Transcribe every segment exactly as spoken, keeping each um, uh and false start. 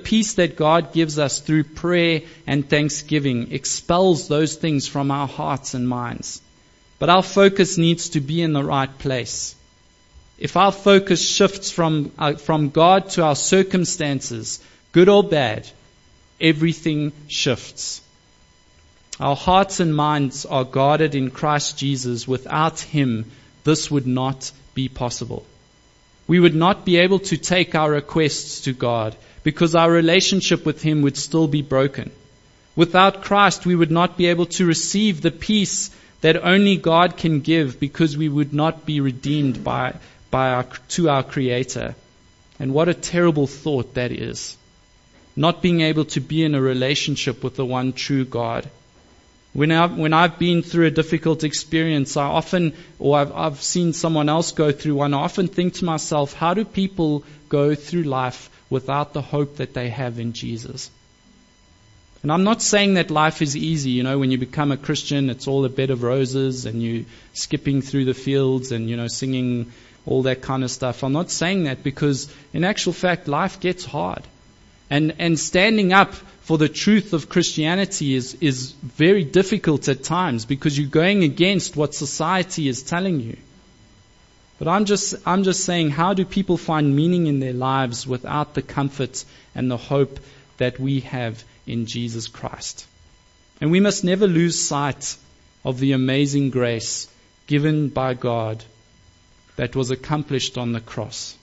peace that God gives us through prayer and thanksgiving expels those things from our hearts and minds. But our focus needs to be in the right place. If our focus shifts from, uh, from God to our circumstances, good or bad, everything shifts. Our hearts and minds are guarded in Christ Jesus. Without Him, this would not be possible. We would not be able to take our requests to God because our relationship with Him would still be broken. Without Christ, we would not be able to receive the peace that only God can give because we would not be redeemed by, by our, to our Creator. And what a terrible thought that is. Not being able to be in a relationship with the one true God. When I've, when I've been through a difficult experience, I often, or I've, I've seen someone else go through one, I often think to myself, how do people go through life without the hope that they have in Jesus? And I'm not saying that life is easy. You know, when you become a Christian, it's all a bed of roses and you skipping through the fields and, you know, singing all that kind of stuff. I'm not saying that because in actual fact, life gets hard. And, and standing up for the truth of Christianity is, is very difficult at times because you're going against what society is telling you. But I'm just, I'm just saying, how do people find meaning in their lives without the comfort and the hope that we have in Jesus Christ? And we must never lose sight of the amazing grace given by God that was accomplished on the cross.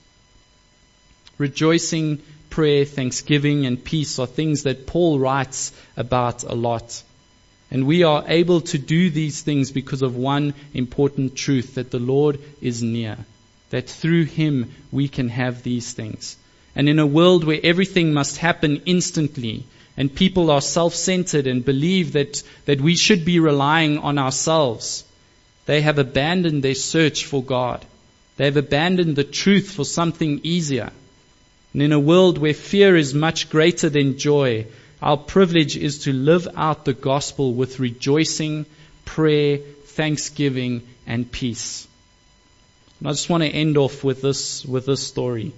Rejoicing, prayer, thanksgiving, and peace are things that Paul writes about a lot. And we are able to do these things because of one important truth, that the Lord is near. That through Him we can have these things. And in a world where everything must happen instantly, and people are self-centered and believe that, that we should be relying on ourselves, they have abandoned their search for God. They have abandoned the truth for something easier. And in a world where fear is much greater than joy, our privilege is to live out the gospel with rejoicing, prayer, thanksgiving, and peace. And I just want to end off with this, with this story.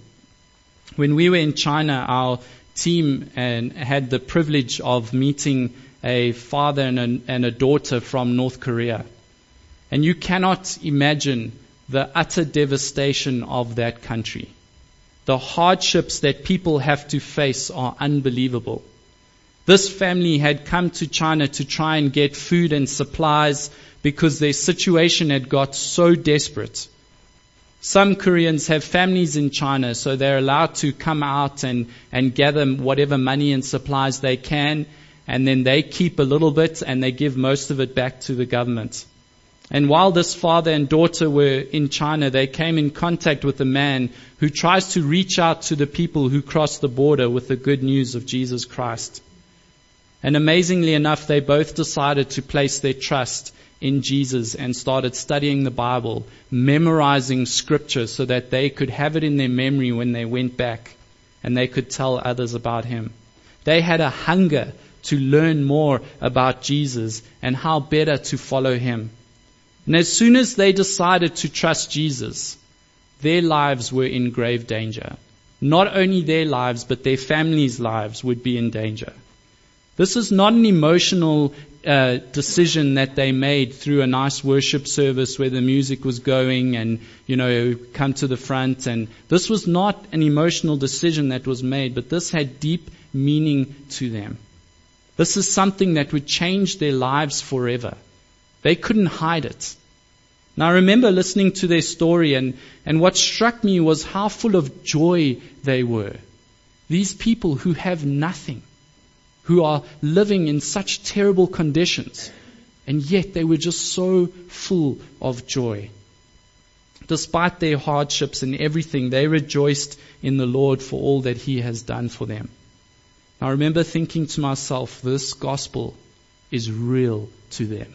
When we were in China, our team and had the privilege of meeting a father and a, and a daughter from North Korea. And you cannot imagine the utter devastation of that country. The hardships that people have to face are unbelievable. This family had come to China to try and get food and supplies because their situation had got so desperate. Some Koreans have families in China, so they're allowed to come out and, and gather whatever money and supplies they can, and then they keep a little bit and they give most of it back to the government. And while this father and daughter were in China, they came in contact with a man who tries to reach out to the people who cross the border with the good news of Jesus Christ. And amazingly enough, they both decided to place their trust in Jesus and started studying the Bible, memorizing scripture so that they could have it in their memory when they went back and they could tell others about Him. They had a hunger to learn more about Jesus and how better to follow Him. And as soon as they decided to trust Jesus, their lives were in grave danger. Not only their lives, but their families' lives would be in danger. This is not an emotional uh, decision that they made through a nice worship service where the music was going and, you know, come to the front. And this was not an emotional decision that was made, but this had deep meaning to them. This is something that would change their lives forever. They couldn't hide it. Now I remember listening to their story, and, and what struck me was how full of joy they were. These people who have nothing, who are living in such terrible conditions, and yet they were just so full of joy. Despite their hardships and everything, they rejoiced in the Lord for all that He has done for them. I remember thinking to myself, this gospel is real to them.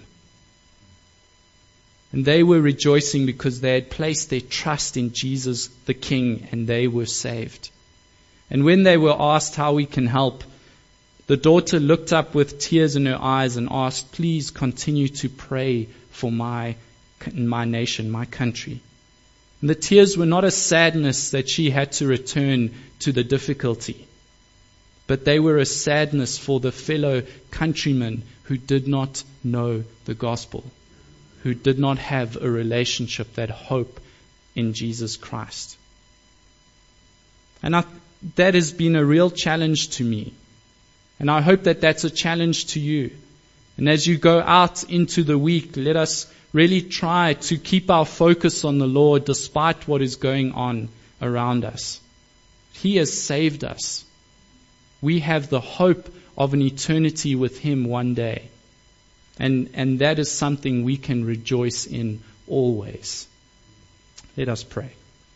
And they were rejoicing because they had placed their trust in Jesus the King, and they were saved. And when they were asked how we can help, the daughter looked up with tears in her eyes and asked, please continue to pray for my, my nation, my country. And the tears were not a sadness that she had to return to the difficulty. but they were a sadness for the fellow countrymen who did not know the gospel, who did not have a relationship, that hope in Jesus Christ. And I, that has been a real challenge to me. And I hope that that's a challenge to you. And as you go out into the week, let us really try to keep our focus on the Lord despite what is going on around us. He has saved us. We have the hope of an eternity with Him one day. And, and that is something we can rejoice in always. Let us pray.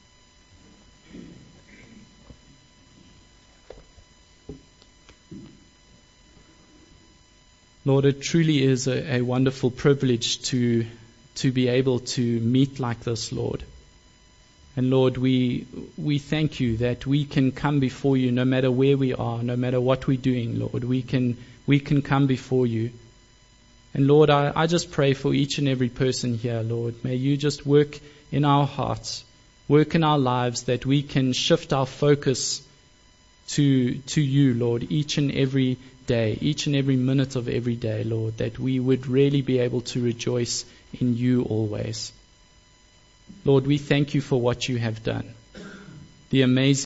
Lord, it truly is a, a wonderful privilege to, to be able to meet like this, Lord. And Lord, we, we thank you that we can come before you no matter where we are, no matter what we're doing, Lord. We can, we can come before you. And Lord, I, I just pray for each and every person here, Lord. May you just work in our hearts, work in our lives, that we can shift our focus to, to you, Lord, each and every day, each and every minute of every day, Lord, that we would really be able to rejoice in you always. Lord, we thank you for what you have done, the amazing